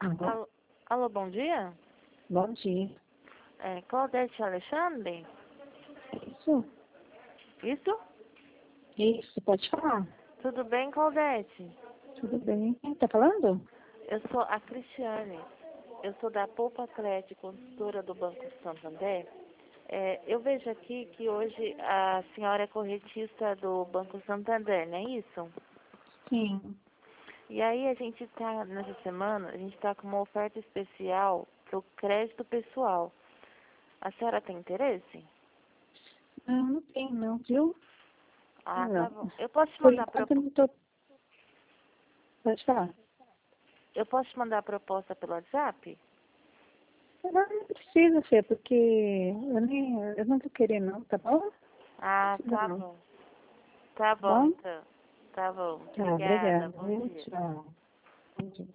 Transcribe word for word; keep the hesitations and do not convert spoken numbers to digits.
Alô? Alô, alô, bom dia? Bom dia. É, Claudete Alexandre? Isso? Isso? Isso, pode falar? Tudo bem, Claudete? Tudo bem. Quem tá falando? Eu sou a Cristiane. Eu sou da Poupa Crédito, consultora do Banco Santander. É, eu vejo aqui que hoje a senhora é corretista do Banco Santander, não é isso? Sim. E aí a gente está, nessa semana, a gente está com uma oferta especial para o crédito pessoal. A senhora tem interesse? Não, não tem não, viu? Ah, tá Não. bom. Eu posso te Por mandar enquanto pro... eu não tô... Pode falar. eu posso te mandar a proposta pelo WhatsApp? Não, não precisa, Fê, porque eu, nem, eu não vou querer não, tá bom? Não Ah, precisa tá não. bom. Tá Tá bom, bom? então. Tá bom. Tá, Obrigada. obrigada. Bom Viu? dia. Tchau. Bom dia.